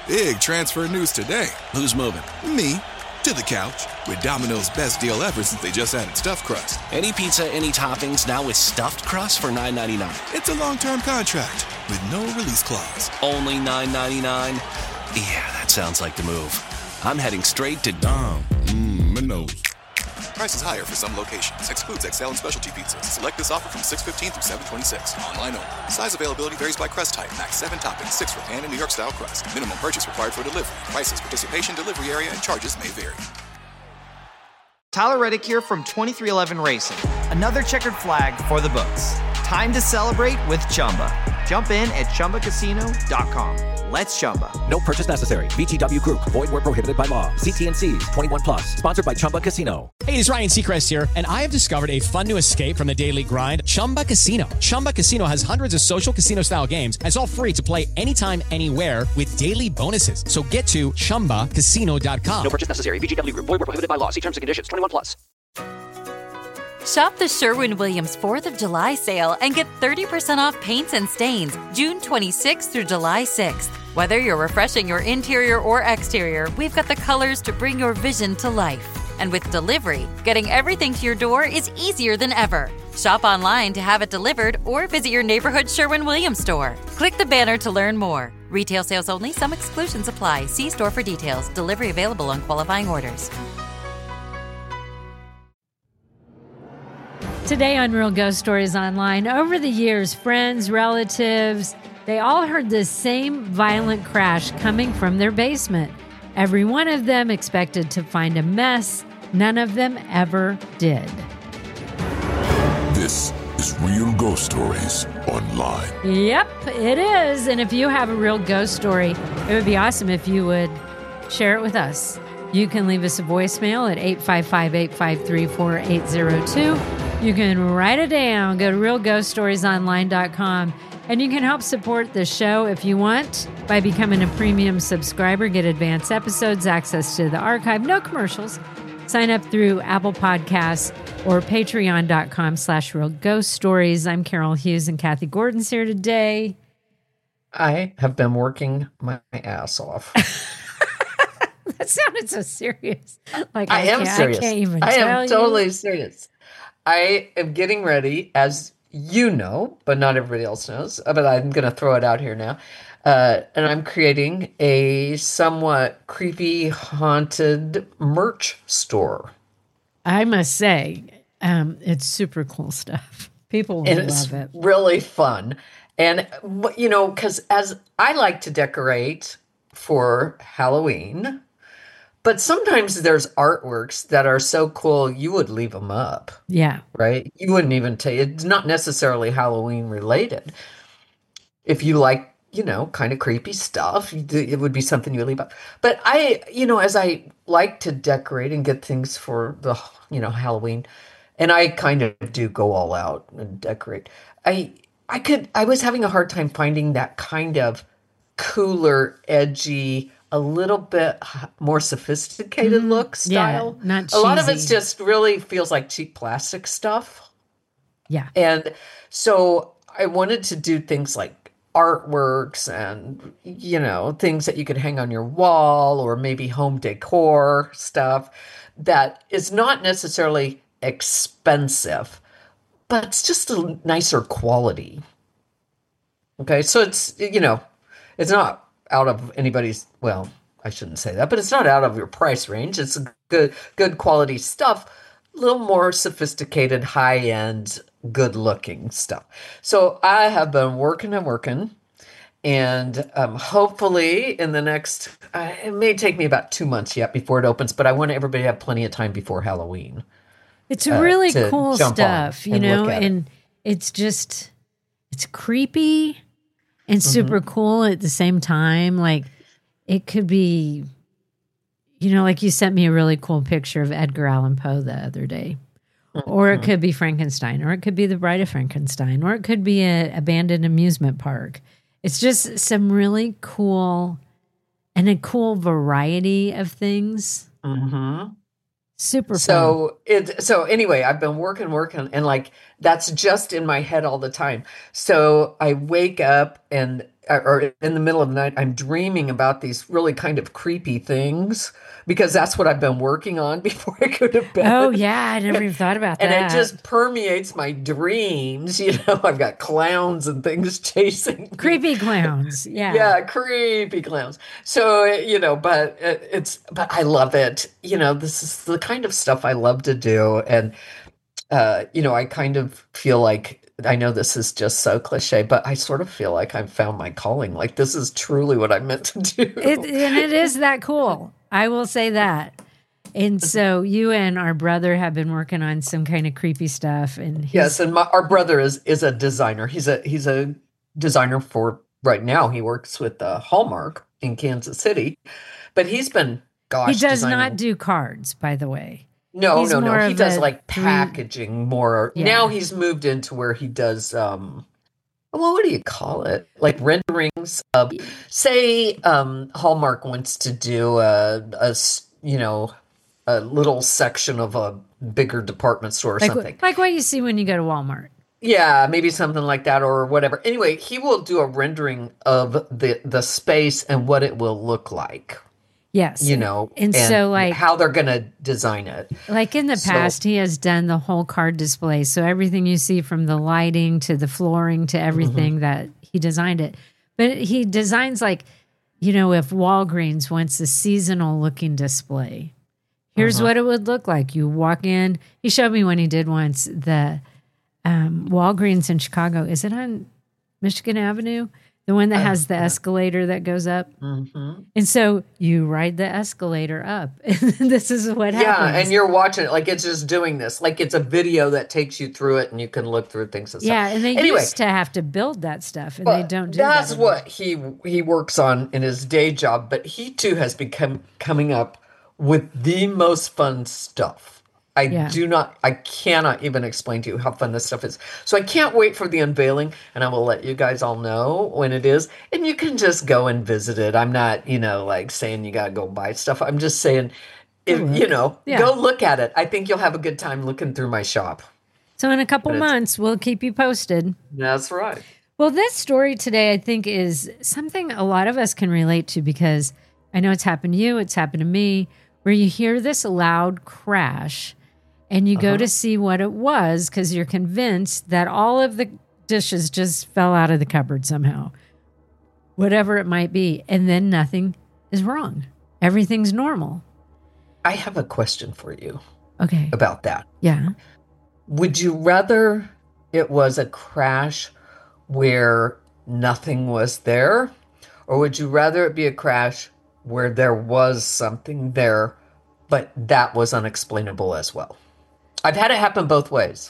Big transfer news today. Who's moving? Me. To the couch. With Domino's best deal ever since they just added Stuffed Crust. Any pizza, any toppings, now with Stuffed Crust for $9.99. It's a long-term contract with no release clause. Only $9.99? Yeah, that sounds like the move. I'm heading straight to Domino's. Price is higher for some locations. Excludes XL and specialty pizzas. Select this offer from 6/15 through 7/26. Online only. Size availability varies by crust type. Max 7 toppings, 6 for pan and New York style crust. Minimum purchase required for delivery. Prices, participation, delivery area, and charges may vary. Tyler Reddick here from 23XI Racing. Another checkered flag for the books. Time to celebrate with Chumba. Jump in at ChumbaCasino.com. Let's Chumba. No purchase necessary. VGW Group. Void where prohibited by law. See T&Cs. 21 plus. Sponsored by Chumba Casino. Hey, it's Ryan Seacrest here, and I have discovered a fun new escape from the daily grind, Chumba Casino. Chumba Casino has hundreds of social casino-style games, and it's all free to play anytime, anywhere with daily bonuses. So get to ChumbaCasino.com. No purchase necessary. VGW Group. Void where prohibited by law. See terms and conditions. 21 plus. Shop the Sherwin-Williams 4th of July sale and get 30% off paints and stains June 26th through July 6th. Whether you're refreshing your interior or exterior, we've got the colors to bring your vision to life. And with delivery, getting everything to your door is easier than ever. Shop online to have it delivered or visit your neighborhood Sherwin-Williams store. Click the banner to learn more. Retail sales only. Some exclusions apply. See store for details. Delivery available on qualifying orders. Today on Real Ghost Stories Online, over the years, friends, relatives, they all heard the same violent crash coming from their basement. Every one of them expected to find a mess. None of them ever did. This is Real Ghost Stories Online. Yep, it is. And if you have a real ghost story, it would be awesome if you would share it with us. You can leave us a voicemail at 855-853-4802. You can write it down. Go to realghoststoriesonline.com. And you can help support the show if you want by becoming a premium subscriber. Get advanced episodes, access to the archive, no commercials. Sign up through Apple Podcasts or patreon.com/realghoststories. I'm Carol Hughes and Kathy Gordon's here today. I have been working my ass off. That sounded so serious. Like I am serious. I can't even I tell am totally serious. I am getting ready, as you know, but not everybody else knows, but I'm going to throw it out here now. And I'm creating a somewhat creepy, haunted merch store. I must say, it's super cool stuff. People will love it. Really fun. And, you know, because as I like to decorate for Halloween, but sometimes there's artworks that are so cool, you would leave them up. Yeah. Right? You wouldn't even take it's not necessarily Halloween related. If you like, you know, kind of creepy stuff, it would be something you leave up. But I, you know, as I like to decorate and get things for the, you know, Halloween, and I kind of do go all out and decorate. I was having a hard time finding that kind of cooler, edgy, a little bit more sophisticated look style. Yeah, not cheesy. A lot of it's just really feels like cheap plastic stuff. Yeah. And so I wanted to do things like artworks and, you know, things that you could hang on your wall or maybe home decor stuff that is not necessarily expensive, but it's just a nicer quality. Okay. So it's, you know, it's not out of anybody's, well, I shouldn't say that, but it's not out of your price range. It's good quality stuff, a little more sophisticated, high-end, good-looking stuff. So I have been working, and hopefully in the next, it may take me about 2 months yet before it opens, but I want everybody to have plenty of time before Halloween. It's really cool stuff, you know, and it's just, it's creepy and super cool at the same time. Like, it could be, you know, like you sent me a really cool picture of Edgar Allan Poe the other day. Or it could be Frankenstein, or it could be The Bride of Frankenstein, or it could be an abandoned amusement park. It's just some really cool and a cool variety of things. Super fun. So anyway, I've been working, and like that's just in my head all the time. So I wake up and or in the middle of the night, I'm dreaming about these really kind of creepy things because that's what I've been working on before I go to bed. Oh, yeah. I never even thought about that. And it just permeates my dreams. You know, I've got clowns and things chasing me. Creepy clowns. Yeah. Yeah, creepy clowns. So, you know, but I love it. You know, this is the kind of stuff I love to do. And, you know, I kind of feel like, I know this is just so cliche, but I sort of feel like I've found my calling. Like this is truly what I'm meant to do. And it is that cool. I will say that. And so you and our brother have been working on some kind of creepy stuff. And yes, and our brother is a designer. He's a designer for right now. He works with Hallmark in Kansas City, but he's been he does not do cards, by the way. No. He does like packaging more. Yeah. Now he's moved into where he does, well, what do you call it? Like renderings of, say, Hallmark wants to do a little section of a bigger department store or something. Like what you see when you go to Walmart. Yeah, maybe something like that or whatever. Anyway, he will do a rendering of the space and what it will look like. Yes. You know, and so like how they're going to design it. Like in the past, he has done the whole card display. So everything you see from the lighting to the flooring to everything that he designed it. But he designs like, you know, if Walgreens wants a seasonal looking display, here's what it would look like. You walk in. He showed me when he did once the Walgreens in Chicago. Is it on Michigan Avenue? The one that has the escalator that goes up. Mm-hmm. And so you ride the escalator up. And this is what happens. Yeah, and you're watching it like it's just doing this. Like it's a video that takes you through it and you can look through things and stuff. Yeah, and they used to have to build that stuff and they don't do that. That's what he works on in his day job. But he too has become coming up with the most fun stuff. I cannot even explain to you how fun this stuff is. So I can't wait for the unveiling, and I will let you guys all know when it is. And you can just go and visit it. I'm not, like saying you got to go buy stuff. I'm just saying, go look at it. I think you'll have a good time looking through my shop. So in a couple months, we'll keep you posted. That's right. Well, this story today, I think, is something a lot of us can relate to because I know it's happened to you, it's happened to me, where you hear this loud crash and you go to see what it was because you're convinced that all of the dishes just fell out of the cupboard somehow, whatever it might be. And then nothing is wrong. Everything's normal. I have a question for you. Okay. About that. Yeah. Would you rather it was a crash where nothing was there, or would you rather it be a crash where there was something there, but that was unexplainable as well? I've had it happen both ways.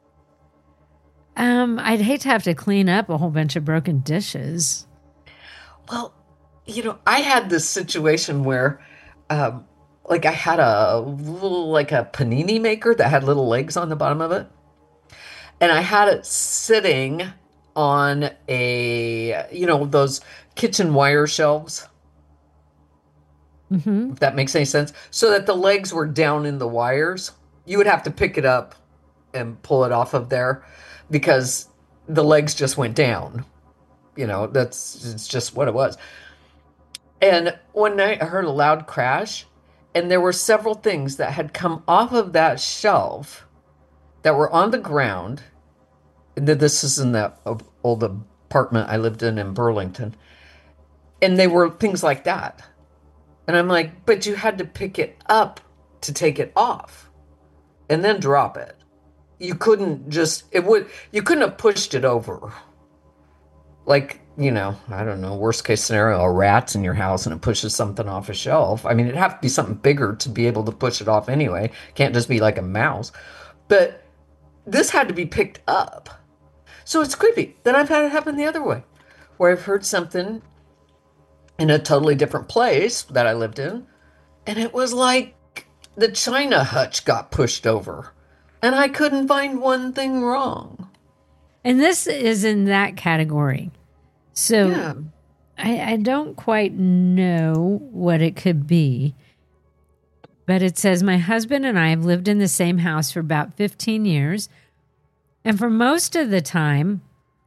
I'd hate to have to clean up a whole bunch of broken dishes. Well, I had this situation where, I had a panini maker that had little legs on the bottom of it. And I had it sitting on those kitchen wire shelves. Mm-hmm. If that makes any sense. So that the legs were down in the wires. You would have to pick it up and pull it off of there because the legs just went down. It's just what it was. And one night I heard a loud crash, and there were several things that had come off of that shelf that were on the ground. This is in that old apartment I lived in Burlington. And they were things like that. And I'm like, but you had to pick it up to take it off and then drop it. You couldn't you couldn't have pushed it over. Like, I don't know, worst case scenario, a rat's in your house and it pushes something off a shelf. I mean, it'd have to be something bigger to be able to push it off anyway. Can't just be like a mouse. But this had to be picked up. So it's creepy. Then I've had it happen the other way, where I've heard something in a totally different place that I lived in, and it was like the china hutch got pushed over, and I couldn't find one thing wrong. And this is in that category. So yeah. I don't quite know what it could be, but it says, my husband and I have lived in the same house for about 15 years. And for most of the time,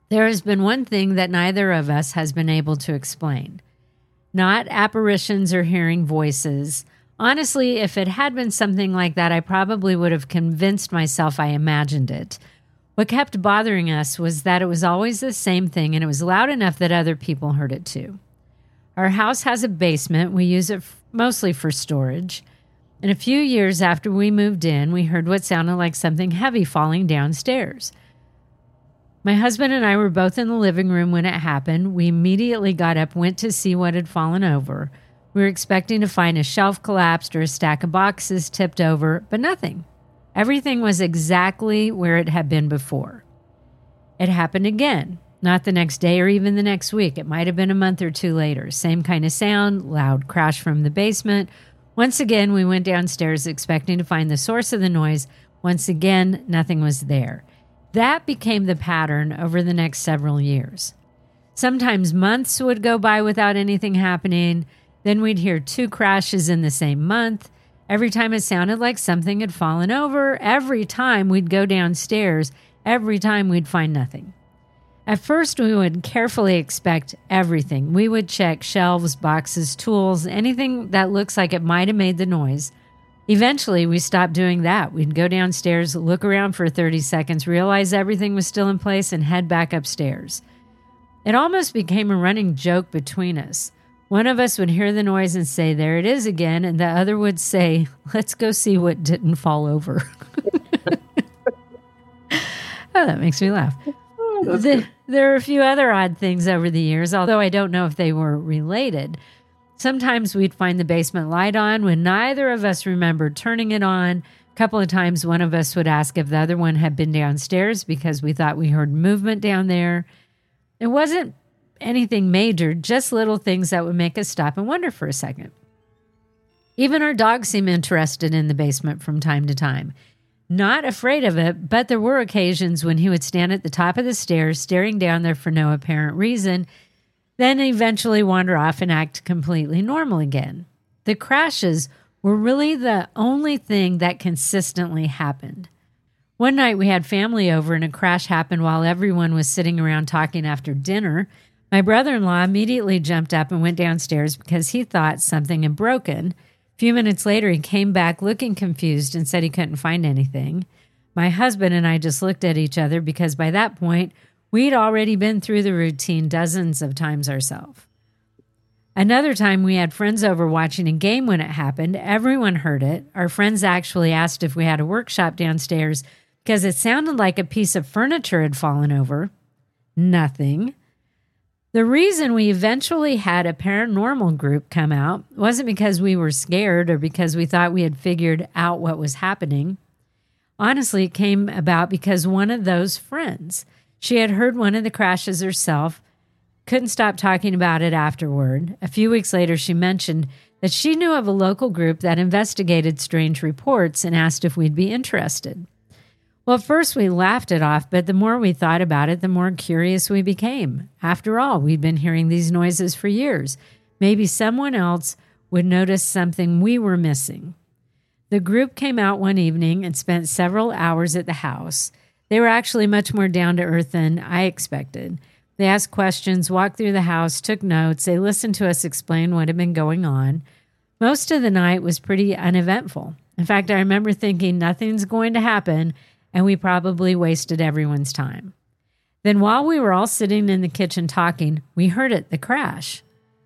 There has been one thing that neither of us has been able to explain. Not apparitions or hearing voices. Honestly, if it had been something like that, I probably would have convinced myself I imagined it. What kept bothering us was that it was always the same thing, and it was loud enough that other people heard it too. Our house has a basement. We use it mostly for storage. And a few years after we moved in, we heard what sounded like something heavy falling downstairs. My husband and I were both in the living room when it happened. We immediately got up, went to see what had fallen over. We were expecting to find a shelf collapsed or a stack of boxes tipped over, but nothing. Everything was exactly where it had been before. It happened again, not the next day or even the next week. It might have been a month or two later. Same kind of sound, loud crash from the basement. Once again, we went downstairs expecting to find the source of the noise. Once again, nothing was there. That became the pattern over the next several years. Sometimes months would go by without anything happening. Then we'd hear 2 crashes in the same month. Every time it sounded like something had fallen over. Every time we'd go downstairs. Every time we'd find nothing. At first, we would carefully inspect everything. We would check shelves, boxes, tools, anything that looks like it might have made the noise. Eventually, we stopped doing that. We'd go downstairs, look around for 30 seconds, realize everything was still in place, and head back upstairs. It almost became a running joke between us. One of us would hear the noise and say, "There it is again," and the other would say, "Let's go see what didn't fall over." Oh, that makes me laugh. There are a few other odd things over the years, although I don't know if they were related. Sometimes we'd find the basement light on when neither of us remembered turning it on. A couple of times one of us would ask if the other one had been downstairs because we thought we heard movement down there. It wasn't anything major, just little things that would make us stop and wonder for a second. Even our dog seemed interested in the basement from time to time. Not afraid of it, but there were occasions when he would stand at the top of the stairs, staring down there for no apparent reason, then eventually wander off and act completely normal again. The crashes were really the only thing that consistently happened. One night we had family over and a crash happened while everyone was sitting around talking after dinner. My brother-in-law immediately jumped up and went downstairs because he thought something had broken. A few minutes later, he came back looking confused and said he couldn't find anything. My husband and I just looked at each other because by that point, we'd already been through the routine dozens of times ourselves. Another time, we had friends over watching a game when it happened. Everyone heard it. Our friends actually asked if we had a workshop downstairs because it sounded like a piece of furniture had fallen over. Nothing. The reason we eventually had a paranormal group come out wasn't because we were scared or because we thought we had figured out what was happening. Honestly, it came about because one of those friends, she had heard one of the crashes herself, couldn't stop talking about it afterward. A few weeks later, she mentioned that she knew of a local group that investigated strange reports and asked if we'd be interested. Well, at first we laughed it off, but the more we thought about it, the more curious we became. After all, we'd been hearing these noises for years. Maybe someone else would notice something we were missing. The group came out one evening and spent several hours at the house. They were actually much more down to earth than I expected. They asked questions, walked through the house, took notes. They listened to us explain what had been going on. Most of the night was pretty uneventful. In fact, I remember thinking nothing's going to happen, and we probably wasted everyone's time. Then while we were all sitting in the kitchen talking, we heard it, the crash.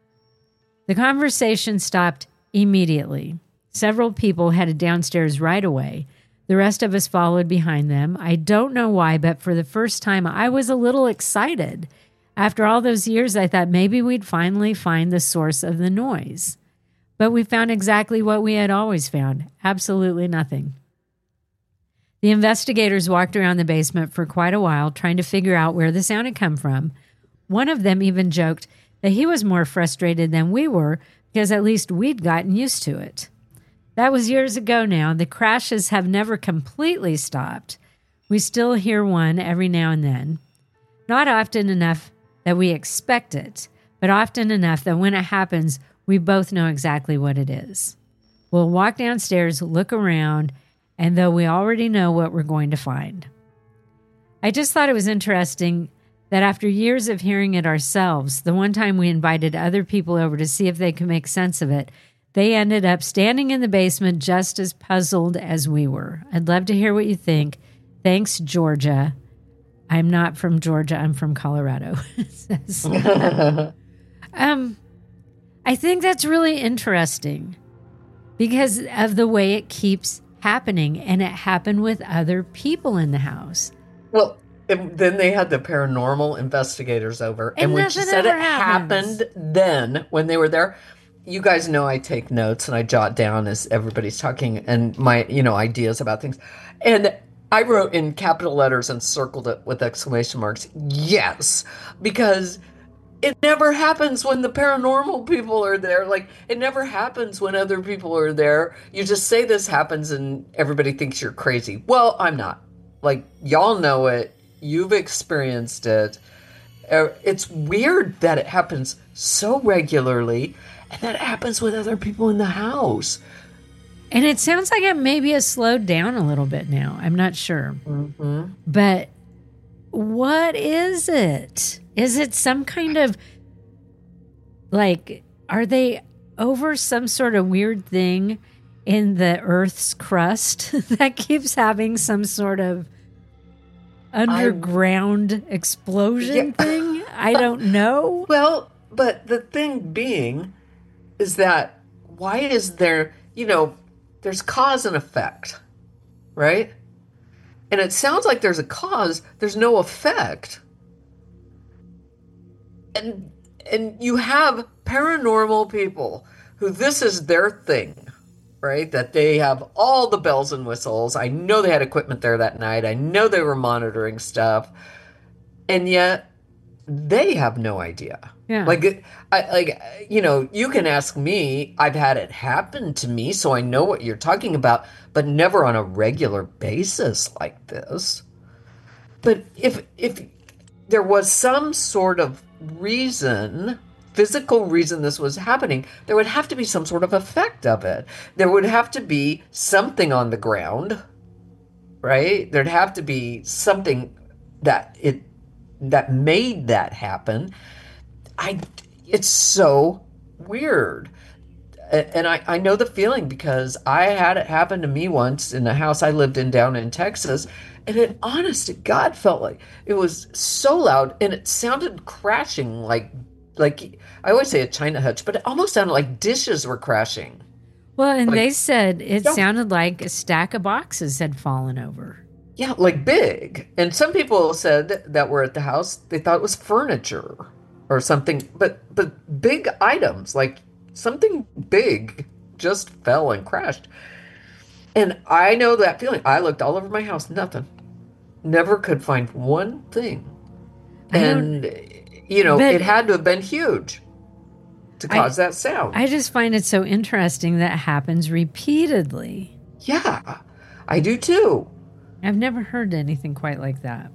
The conversation stopped immediately. Several people headed downstairs right away. The rest of us followed behind them. I don't know why, but for the first time, I was a little excited. After all those years, I thought maybe we'd finally find the source of the noise. But we found exactly what we had always found, absolutely nothing. The investigators walked around the basement for quite a while, trying to figure out where the sound had come from. One of them even joked that he was more frustrated than we were because at least we'd gotten used to it. That was years ago now. The crashes have never completely stopped. We still hear one every now and then. Not often enough that we expect it, but often enough that when it happens, we both know exactly what it is. We'll walk downstairs, look around, and though we already know what we're going to find. I just thought it was interesting that after years of hearing it ourselves, the one time we invited other people over to see if they could make sense of it, they ended up standing in the basement just as puzzled as we were. I'd love to hear what you think. Thanks, Georgia. I'm not from Georgia. I'm from Colorado. I think that's really interesting because of the way it keeps happening, and it happened with other people in the house. Well, and then they had the paranormal investigators over, and when she said it happened then, when they were there, you guys know I take notes and I jot down as everybody's talking and my, ideas about things. And I wrote in capital letters and circled it with exclamation marks. Yes, because it never happens when the paranormal people are there. Like, it never happens when other people are there. You just say this happens and everybody thinks you're crazy. Well, I'm not. Like, y'all know it. You've experienced it. It's weird that it happens so regularly and that it happens with other people in the house. And it sounds like it maybe has slowed down a little bit now. I'm not sure. Mm-hmm. But what is it? Is it some kind of, like, are they over some sort of weird thing in the Earth's crust that keeps having some sort of underground explosion thing? I don't know. Well, but the thing being is that why is there, there's cause and effect, right? And it sounds like there's a cause, there's no effect. And you have paranormal people who this is their thing, right? That they have all the bells and whistles. I know they had equipment there that night. I know they were monitoring stuff. And yet they have no idea. Yeah. You can ask me. I've had it happen to me, so I know what you're talking about, but never on a regular basis like this. But if there was some sort of reason, physical reason this was happening, there would have to be some sort of effect of it. There would have to be something on the ground, right? There'd have to be something that made that happen. It's so weird. And I know the feeling because I had it happen to me once in the house I lived in down in Texas. And it, honest to God, felt like it was so loud and it sounded crashing like I always say a china hutch, but it almost sounded like dishes were crashing. Well, and they said it sounded like a stack of boxes had fallen over. Yeah, like big. And some people said that were at the house, they thought it was furniture or something, but big items, like something big just fell and crashed. And I know that feeling. I looked all over my house, nothing. Never could find one thing. And, it had to have been huge to cause that sound. I just find it so interesting that it happens repeatedly. Yeah, I do too. I've never heard anything quite like that.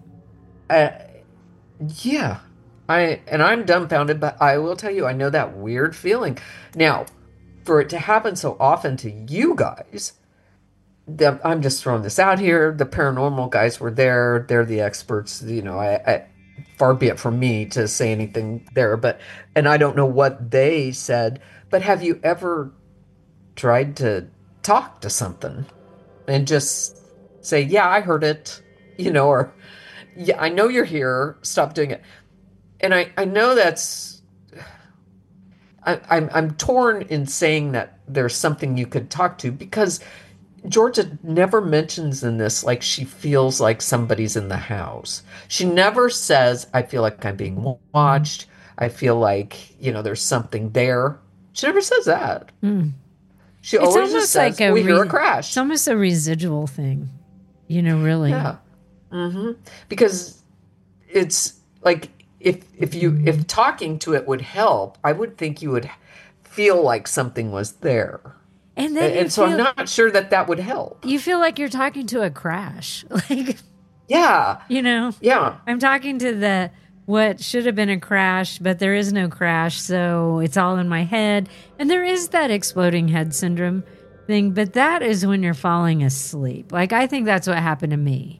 Yeah. I'm dumbfounded, but I will tell you, I know that weird feeling. Now, for it to happen so often to you guys, I'm just throwing this out here. The paranormal guys were there. They're the experts. Far be it from me to say anything there, and I don't know what they said, but have you ever tried to talk to something and just say, yeah, I heard it, or yeah, I know you're here. Stop doing it. And I know that's, I'm torn in saying that there's something you could talk to because Georgia never mentions in this like she feels like somebody's in the house. She never says, I feel like I'm being watched. I feel like, there's something there. She never says that. Mm. She always just says, we hear a crash. It's almost a residual thing, really. Yeah. Mm-hmm. Because it's like, if talking to it would help, I would think you would feel like something was there. And so I'm not sure that would help. You feel like you're talking to a crash. Yeah. Yeah. I'm talking to what should have been a crash, but there is no crash. So it's all in my head. And there is that exploding head syndrome thing, but that is when you're falling asleep. I think that's what happened to me.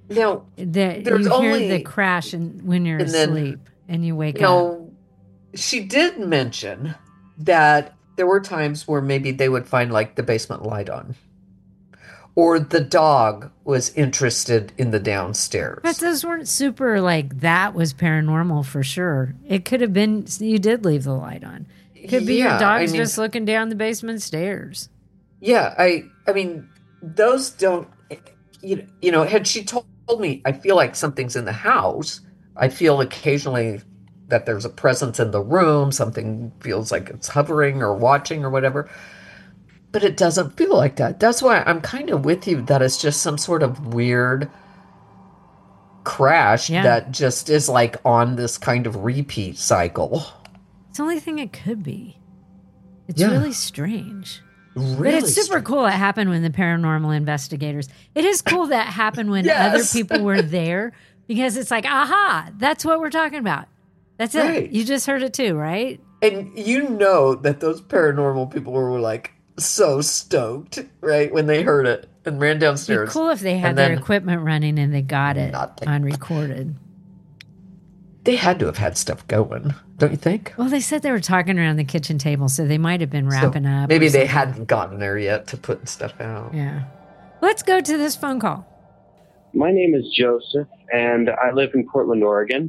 Now, You hear the crash when you're asleep and you wake up. She did mention that there were times where maybe they would find like the basement light on. Or the dog was interested in the downstairs. But those weren't super like that was paranormal for sure. It could have been you did leave the light on. It could be your dog's just looking down the basement stairs. Yeah, I mean, those don't, you know, had she told me, I feel like something's in the house, I feel occasionally that there's a presence in the room, something feels like it's hovering or watching or whatever. But it doesn't feel like that. That's why I'm kind of with you that it's just some sort of weird crash that just is like on this kind of repeat cycle. It's the only thing it could be. It's really strange. Really but it's super cool it happened when the paranormal investigators. It is cool that happened when other people were there because it's like, aha, that's what we're talking about. That's it. You just heard it too, right? And you know that those paranormal people were like so stoked, right, when they heard it and ran downstairs. It'd be cool if they had their equipment running and they got it unrecorded. They had to have had stuff going, don't you think? Well, they said they were talking around the kitchen table, so they might have been wrapping up. Maybe they hadn't gotten there yet to put stuff out. Yeah. Let's go to this phone call. My name is Joseph, and I live in Portland, Oregon.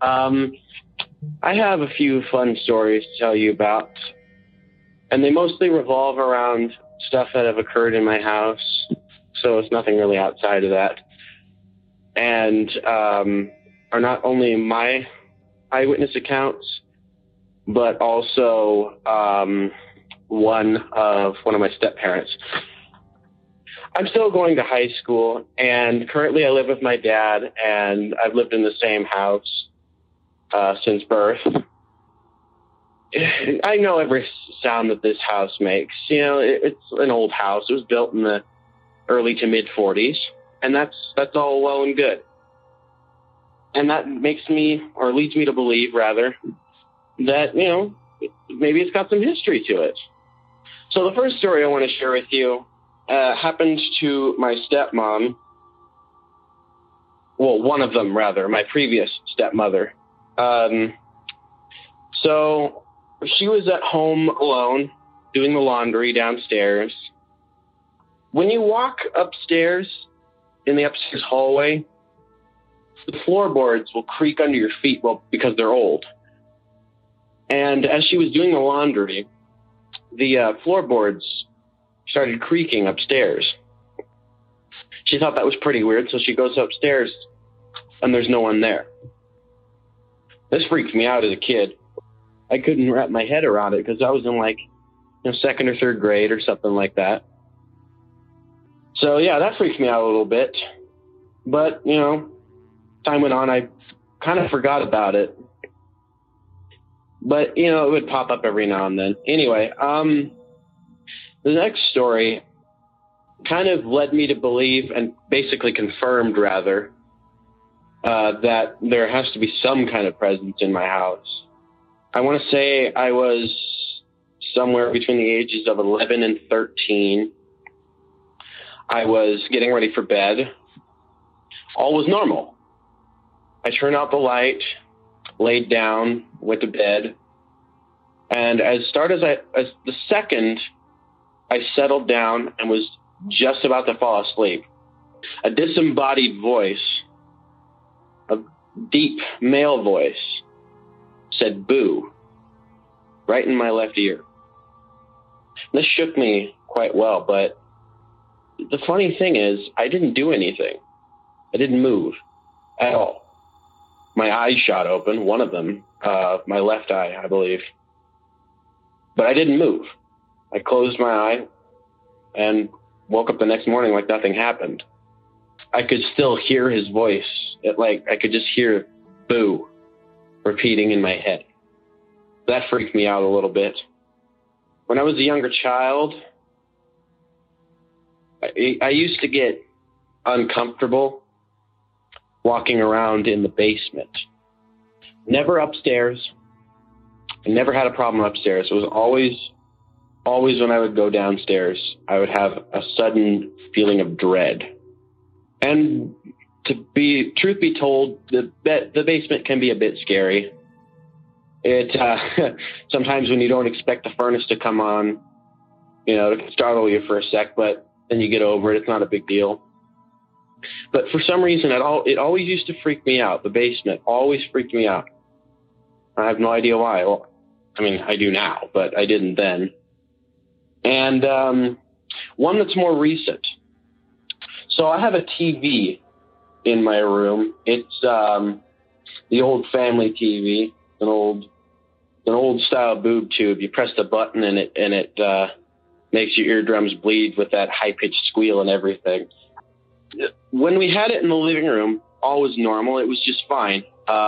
I have a few fun stories to tell you about, and they mostly revolve around stuff that have occurred in my house, so it's nothing really outside of that, and are not only my eyewitness accounts, but also one of my step-parents. I'm still going to high school, and currently I live with my dad, and I've lived in the same house since birth. I know every sound that this house makes. You know, it's an old house. It was built in the early to mid 40s, and that's all well and good. And that makes me, or leads me to believe, rather, that, you know, maybe it's got some history to it. So the first story I want to share with you happened to my stepmom. Well, one of them, rather, my previous stepmother. So she was at home alone doing the laundry downstairs. When you walk upstairs in the upstairs hallway, the floorboards will creak under your feet, well, because they're old. And as she was doing the laundry, the floorboards started creaking upstairs. She thought that was pretty weird, so she goes upstairs, and there's no one there. This freaked me out as a kid. I couldn't wrap my head around it because I was in like, you know, second or third grade or something like that. So yeah, that freaked me out a little bit. But, you know, time went on, I kind of forgot about it. But, you know, it would pop up every now and then. Anyway, the next story kind of led me to believe, and basically confirmed, rather, that there has to be some kind of presence in my house. I want to say I was somewhere between the ages of 11 and 13. I was getting ready for bed. All was normal. I turned out the light, laid down, went to bed, and as the second I settled down and was just about to fall asleep, a disembodied voice, a deep male voice, said "boo" right in my left ear. This shook me quite well, but the funny thing is I didn't do anything. I didn't move at all. My eyes shot open, one of them, my left eye, I believe. But I didn't move. I closed my eye and woke up the next morning like nothing happened. I could still hear his voice. I could just hear "boo" repeating in my head. That freaked me out a little bit. When I was a younger child, I used to get uncomfortable walking around in the basement. Never upstairs. I never had a problem upstairs. It was always when I would go downstairs, I would have a sudden feeling of dread. And truth be told, the basement can be a bit scary. It sometimes when you don't expect the furnace to come on, it can startle you for a sec, but then you get over it. It's not a big deal. But for some reason, it always used to freak me out. The basement always freaked me out. I have no idea why. Well, I mean, I do now, but I didn't then. And one that's more recent. So I have a TV in my room. It's the old family TV, an old style boob tube. You press the button and it makes your eardrums bleed with that high pitched squeal and everything. When we had it in the living room, all was normal. It was just fine.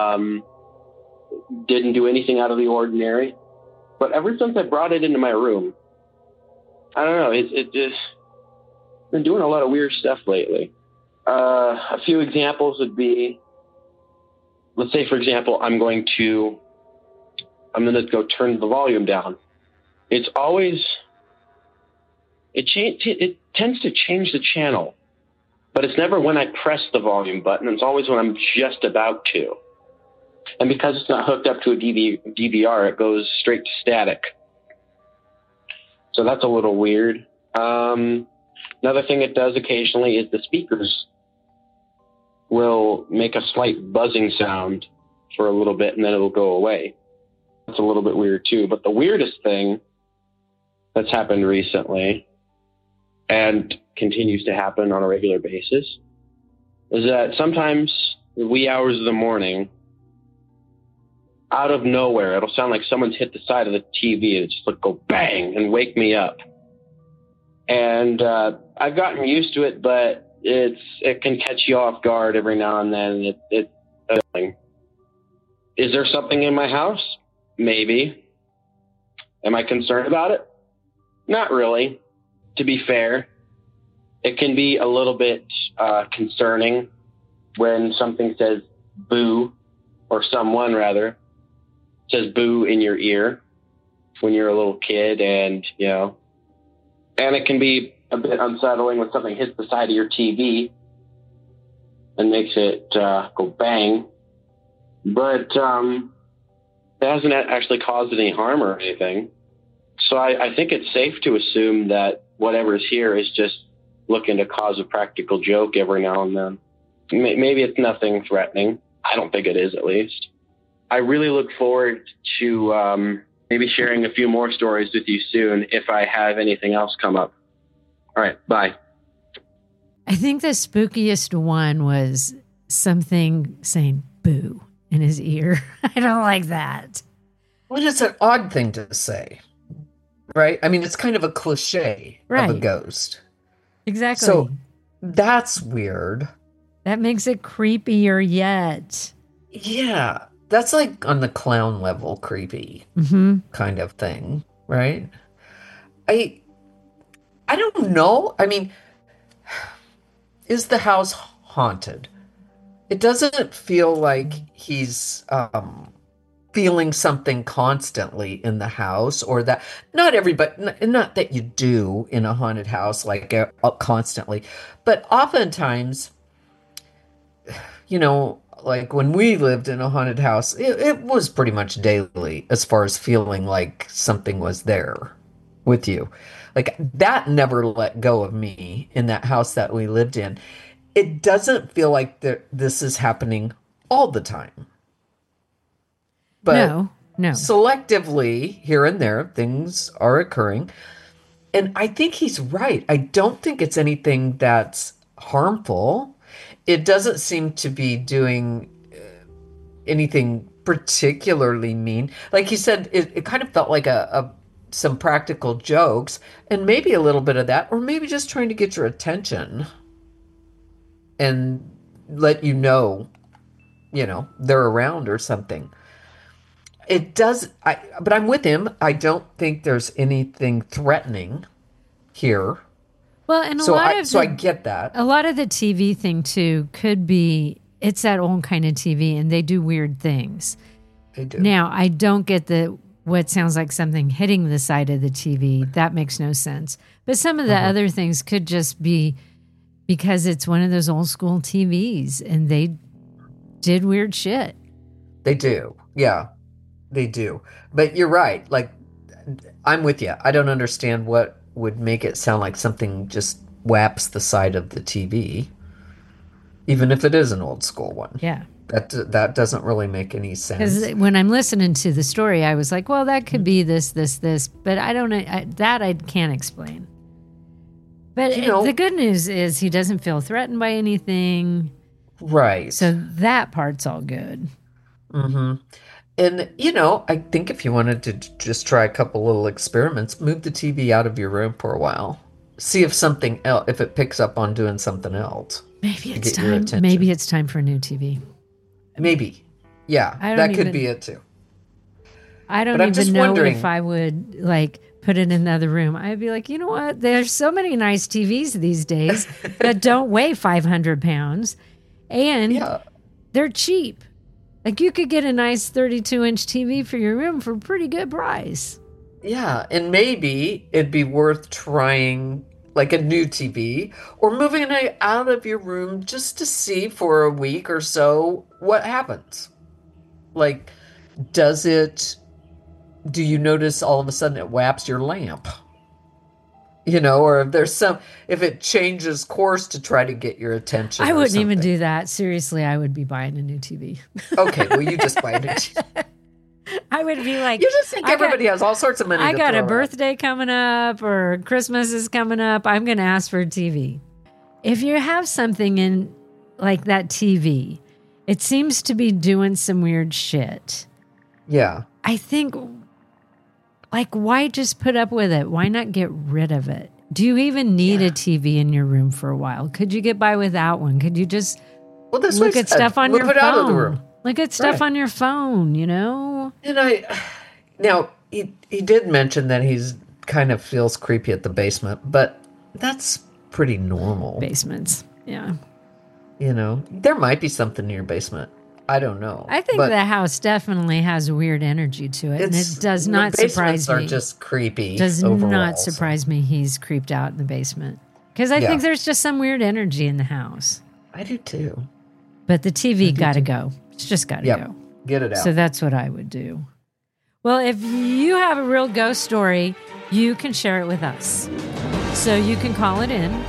Didn't do anything out of the ordinary. But ever since I brought it into my room, I don't know. It just been doing a lot of weird stuff lately. A few examples would be, let's say, for example, I'm going to go turn the volume down. It tends to change the channel, but it's never when I press the volume button. It's always when I'm just about to. And because it's not hooked up to a DVR, it goes straight to static. So that's a little weird. Another thing it does occasionally is the speakers will make a slight buzzing sound for a little bit and then it'll go away. That's a little bit weird too. But the weirdest thing that's happened recently and continues to happen on a regular basis is that sometimes the wee hours of the morning, out of nowhere, it'll sound like someone's hit the side of the TV and it just go bang and wake me up. And I've gotten used to it, but it can catch you off guard every now and then. Is there something in my house? Maybe. Am I concerned about it? Not really. To be fair, it can be a little bit concerning when something says boo, or someone rather says boo in your ear when you're a little kid, and it can be a bit unsettling when something hits the side of your TV and makes it go bang. But it hasn't actually caused any harm or anything. So I think it's safe to assume that whatever's here is just looking to cause a practical joke every now and then. Maybe it's nothing threatening. I don't think it is, at least. I really look forward to maybe sharing a few more stories with you soon if I have anything else come up. All right, bye. I think the spookiest one was something saying boo in his ear. I don't like that. Well, it's an odd thing to say, right? I mean, it's kind of a cliche of a ghost. Exactly. So that's weird. That makes it creepier yet. Yeah. That's like on the clown level creepy kind of thing, right? I don't know. I mean, is the house haunted? It doesn't feel like he's feeling something constantly in the house, or that not that you do in a haunted house like constantly, but oftentimes, like when we lived in a haunted house, it was pretty much daily as far as feeling like something was there with you. Like that never let go of me in that house that we lived in. It doesn't feel like this is happening all the time. But no. Selectively, here and there, things are occurring. And I think he's right. I don't think it's anything that's harmful. It doesn't seem to be doing anything particularly mean. Like you said, it kind of felt like some practical jokes, and maybe a little bit of that, or maybe just trying to get your attention and let you know, they're around or something. It does, but I'm with him. I don't think there's anything threatening here. Well, and I get that. A lot of the TV thing too could be it's that old kind of TV, and they do weird things. They do. Now, I don't get what sounds like something hitting the side of the TV. That makes no sense. But some of the other things could just be because it's one of those old school TVs and they did weird shit. They do. Yeah, they do. But you're right. Like, I'm with you. I don't understand what would make it sound like something just whaps the side of the TV, even if it is an old school one. Yeah. That doesn't really make any sense. Because when I'm listening to the story, I was like, well, that could be this, but I don't know. I can't explain. But the good news is he doesn't feel threatened by anything. Right. So that part's all good. Mm-hmm. And, I think if you wanted to just try a couple little experiments, move the TV out of your room for a while. See if something else, if it picks up on doing something else. Maybe it's time. Maybe it's time for a new TV. Maybe. Yeah, that could be it too. I don't even know if I would put it in another room. I'd be like, you know what? There's so many nice TVs these days that don't weigh 500 pounds and they're cheap. Like you could get a nice 32-inch TV for your room for a pretty good price. Yeah, and maybe it'd be worth trying like a new TV or moving it out of your room just to see for a week or so what happens. Like, do you notice all of a sudden it whaps your lamp? Or if it changes course to try to get your attention. I wouldn't even do that. Seriously, I would be buying a new TV. Okay, well, you just buy a new TV. I would be like, you just think everybody has all sorts of money. I got a birthday coming up or Christmas is coming up. I'm going to ask for a TV. If you have something in like that TV, it seems to be doing some weird shit. Yeah. I think, why just put up with it? Why not get rid of it? Do you even need a TV in your room for a while? Could you get by without one? Could you just look at stuff on your phone? Out of the room. Look at stuff on your phone, And now he did mention that he's kind of feels creepy at the basement, but that's pretty normal. Basements, yeah. There might be something in your basement. I don't know. I think the house definitely has a weird energy to it, and it does not surprise me. Basements are just creepy. Does not surprise me he's creeped out in the basement because I think there's just some weird energy in the house. I do too. But the TV got to go. It's just got to go. Get it out. So that's what I would do. Well, if you have a real ghost story, you can share it with us. So you can call it in,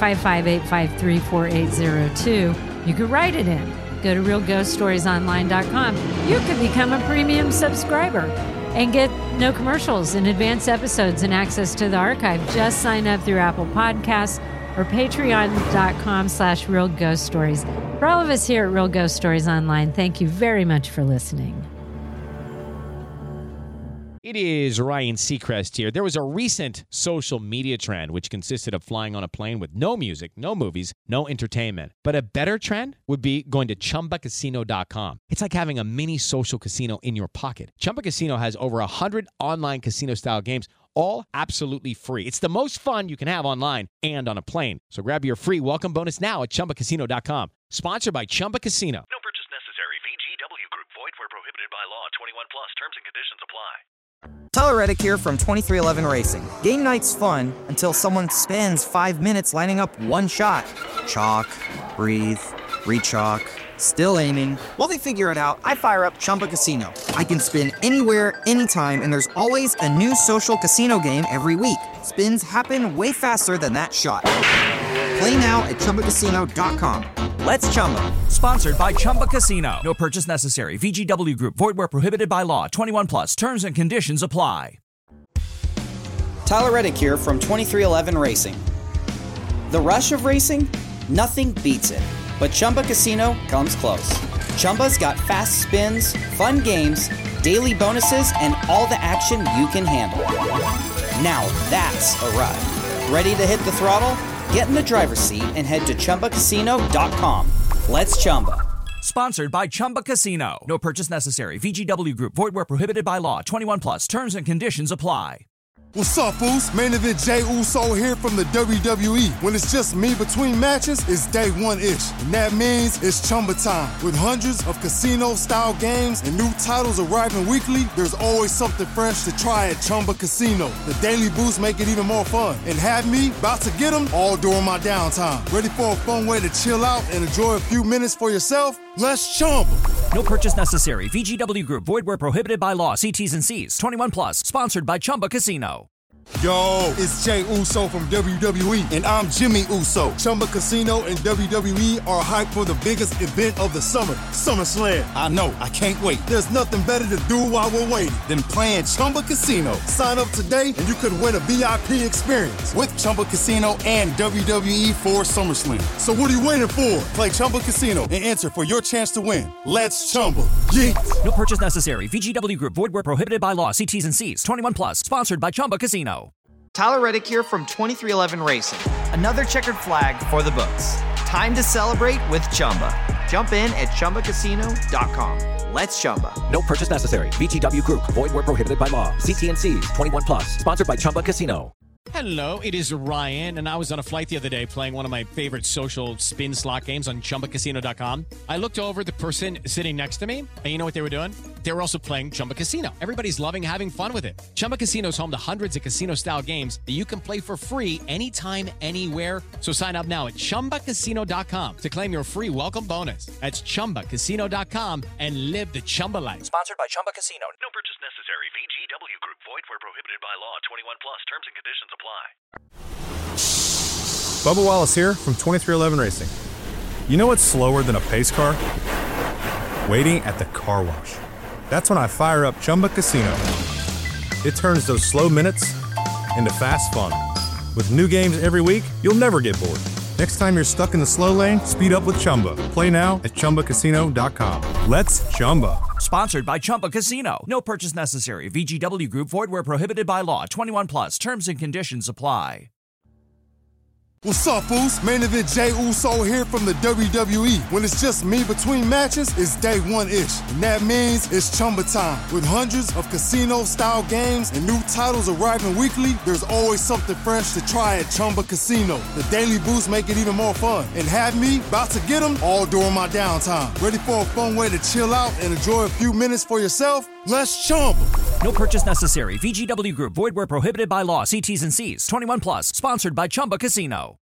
855-853-4802. You can write it in. Go to realghoststoriesonline.com. You can become a premium subscriber and get no commercials and advanced episodes and access to the archive. Just sign up through Apple Podcasts or patreon.com/realghoststories. For all of us here at Real Ghost Stories Online, thank you very much for listening. It is Ryan Seacrest here. There was a recent social media trend which consisted of flying on a plane with no music, no movies, no entertainment. But a better trend would be going to ChumbaCasino.com. It's like having a mini social casino in your pocket. Chumba Casino has over 100 online casino-style games, all absolutely free. It's the most fun you can have online and on a plane. So grab your free welcome bonus now at ChumbaCasino.com. Sponsored by Chumba Casino. No purchase necessary. VGW Group. Void where prohibited by law. 21 plus. Terms and conditions apply. Tyler Reddick here from 23XI Racing. Game night's fun until someone spends 5 minutes lining up one shot. Chalk, breathe, re-chalk, still aiming. While they figure it out, I fire up Chumba Casino. I can spin anywhere, anytime, and there's always a new social casino game every week. Spins happen way faster than that shot. Play now at ChumbaCasino.com. Let's Chumba. Sponsored by Chumba Casino. No purchase necessary. VGW Group. Void where prohibited by law. 21 plus. Terms and conditions apply. Tyler Reddick here from 23XI Racing. The rush of racing? Nothing beats it. But Chumba Casino comes close. Chumba's got fast spins, fun games, daily bonuses, and all the action you can handle. Now that's a ride. Ready to hit the throttle? Get in the driver's seat and head to ChumbaCasino.com. Let's Chumba. Sponsored by Chumba Casino. No purchase necessary. VGW Group. Void where prohibited by law. 21 plus. Terms and conditions apply. What's up, Boost? Main event Jey Uso here from the WWE. When it's just me between matches, it's day one-ish. And that means it's Chumba time. With hundreds of casino-style games and new titles arriving weekly, there's always something fresh to try at Chumba Casino. The Daily Boost make it even more fun. And have me about to get them all during my downtime. Ready for a fun way to chill out and enjoy a few minutes for yourself? Let's Chumba. No purchase necessary. VGW Group. Void where prohibited by law. See T's and C's. 21 plus. Sponsored by Chumba Casino. Yo, it's Jey Uso from WWE, and I'm Jimmy Uso. Chumba Casino and WWE are hyped for the biggest event of the summer, SummerSlam. I know, I can't wait. There's nothing better to do while we're waiting than playing Chumba Casino. Sign up today and you could win a VIP experience with Chumba Casino and WWE for SummerSlam. So what are you waiting for? Play Chumba Casino and enter for your chance to win. Let's Chumba. Yeah. No purchase necessary. VGW Group. Void where prohibited by law. See T's and C's. 21 plus. Sponsored by Chumba Casino. Tyler Reddick here from 2311 Racing. Another checkered flag for the books. Time to celebrate with Chumba. Jump in at ChumbaCasino.com. Let's Chumba. No purchase necessary. VGW Group. Void where prohibited by law. See T&Cs. 21 plus. Sponsored by Chumba Casino. Hello, it is Ryan, and I was on a flight the other day playing one of my favorite social spin slot games on ChumbaCasino.com. I looked over at the person sitting next to me, and you know what they were doing? They were also playing Chumba Casino. Everybody's loving having fun with it. Chumba Casino is home to hundreds of casino-style games that you can play for free anytime, anywhere. So sign up now at ChumbaCasino.com to claim your free welcome bonus. That's ChumbaCasino.com and live the Chumba life. Sponsored by Chumba Casino. No purchase necessary. VGW Group. Void where prohibited by law. 21 plus. Terms and conditions apply. Bubba Wallace here from 2311 Racing. You know what's slower than a pace car? Waiting at the car wash. That's when I fire up Chumba Casino. It turns those slow minutes into fast fun. With new games every week, you'll never get bored. Next time you're stuck in the slow lane, speed up with Chumba. Play now at ChumbaCasino.com. Let's Chumba. Sponsored by Chumba Casino. No purchase necessary. VGW Group. Void where prohibited by law. 21 plus. Terms and conditions apply. What's up, Boost? Main event Jey Uso here from the WWE. When it's just me between matches, it's day one-ish. And that means it's Chumba time. With hundreds of casino-style games and new titles arriving weekly, there's always something fresh to try at Chumba Casino. The Daily Boost make it even more fun. And have me about to get them all during my downtime. Ready for a fun way to chill out and enjoy a few minutes for yourself? Let's Chumba. No purchase necessary. VGW Group. Void where prohibited by law. See T's and C's. 21 plus. Sponsored by Chumba Casino.